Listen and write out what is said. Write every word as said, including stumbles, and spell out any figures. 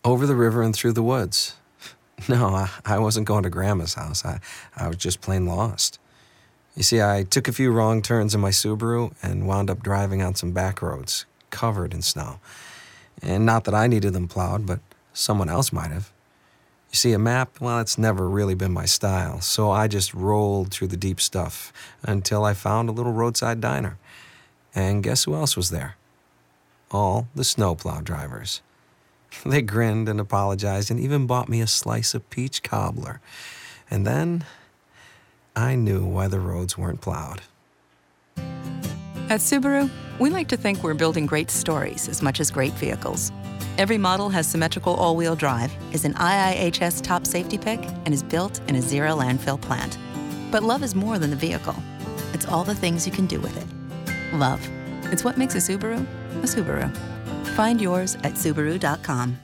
Over the river and through the woods. No, I, I wasn't going to Grandma's house. I, I was just plain lost. You see, I took a few wrong turns in my Subaru and wound up driving on some back roads, covered in snow. And not that I needed them plowed, but someone else might have. You see, a map, well, it's never really been my style, so I just rolled through the deep stuff until I found a little roadside diner. And guess who else was there? All the snowplow drivers. They grinned and apologized and even bought me a slice of peach cobbler. And then I knew why the roads weren't plowed. At Subaru, we like to think we're building great stories as much as great vehicles. Every model has symmetrical all-wheel drive, is an I I H S top safety pick, and is built in a zero landfill plant. But love is more than the vehicle. It's all the things you can do with it. Love. It's what makes a Subaru a Subaru. Find yours at Subaru dot com.